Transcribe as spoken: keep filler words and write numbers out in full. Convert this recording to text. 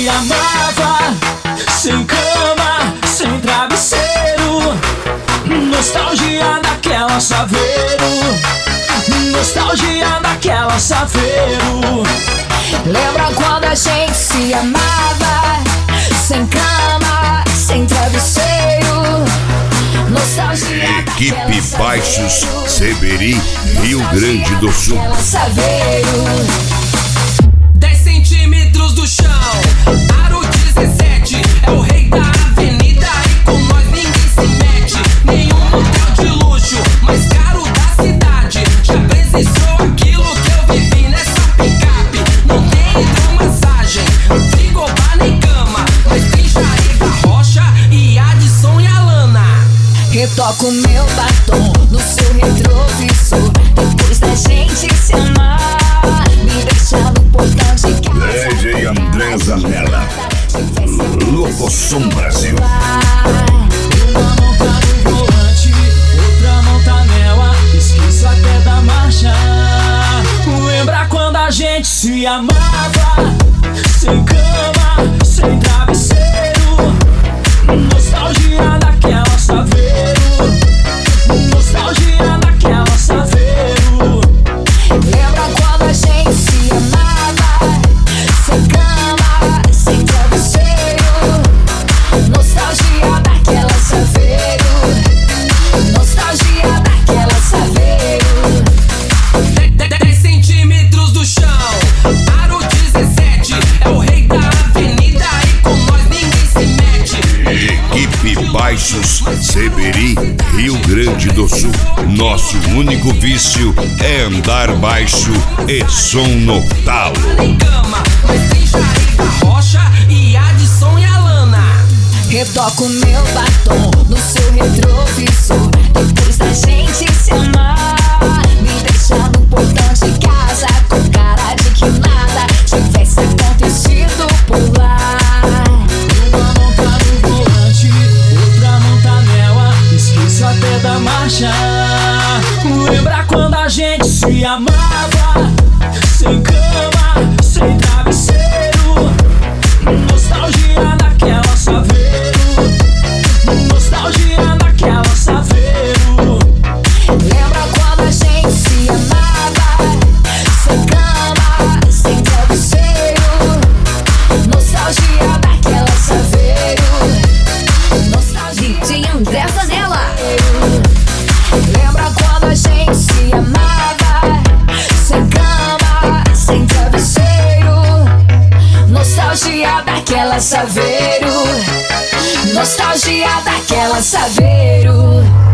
se amava, sem cama, sem travesseiro. Nostalgia daquela Saveiro, nostalgia daquela Saveiro. Lembra quando a gente se amava, sem cama, sem travesseiro. Nostalgia Equipe Baixos Seberi, Rio Grande do Sul. dez centímetros do chão, aro dezessete, é o rei da avenida e com nós ninguém se mete. Nenhum motel de luxo, mais caro da cidade, já presenciou aquilo que eu vivi nessa picape. Não tem hidromassagem, frigobar nem cama, mas tem Jair da Rocha e Adson e Alana. Retoco meu batom no seu retrovisor, depois da gente se amar, me deixa no portão de casa. D J André Zanella, Louco Som Brasil. Uma mão tá no volante, outra mão tá nela, esqueço até da marcha. Lembra quando a gente se amava, sem cama, sem travesseiro. Nostalgia daquela Saveiro, nostalgia daquela Saveiro. Lembra quando a gente se amava, sem cama, sem travesseiro. Nostalgia daquela Saveiro, nostalgia daquela Saveiro. dez centímetros do chão, aro dezessete, é o rei da avenida e com nós ninguém se mete. Equipe Baixos Seberi, Rio Grande do Sul. Nosso único vício é andar baixo e som no talo. Nem cama, mas tem Jair da Rocha e Adson e Alana. Retoco meu batom no seu retrovisor, depois da gente se amar, me deixa no portão de casa com cara de que nada tivesse acontecido por lá. Uma mão tá no volante, outra mão tá nela, esqueço até da marcha. Lembra quando a gente se amava, sem cama, sem travesseiro. Nostalgia daquela Saveiro, nostalgia daquela Saveiro. Lembra quando a gente se amava, sem cama, sem travesseiro. Nostalgia daquela Saveiro, nostalgia D J André Zanella. Lembra quando a gente se amava, sem cama, sem travesseiro. Nostalgia daquela Saveiro, nostalgia daquela Saveiro.